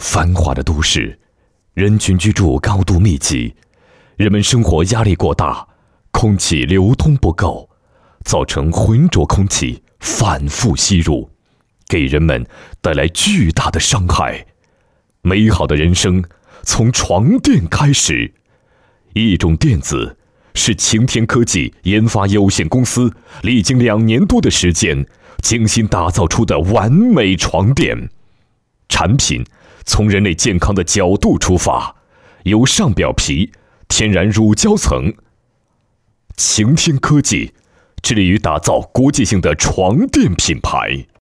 繁华的都市，人群居住高度密集，人们生活压力过大，空气流通不够，造成浑浊空气反复吸入，给人们带来巨大的伤害。美好的人生从床垫开始。一种垫子是晴天科技研发有限公司历经2年多的时间精心打造出的完美床垫。产品从人类健康的角度出发，由上表皮、天然乳胶层。晴天科技致力于打造国际性的床垫品牌。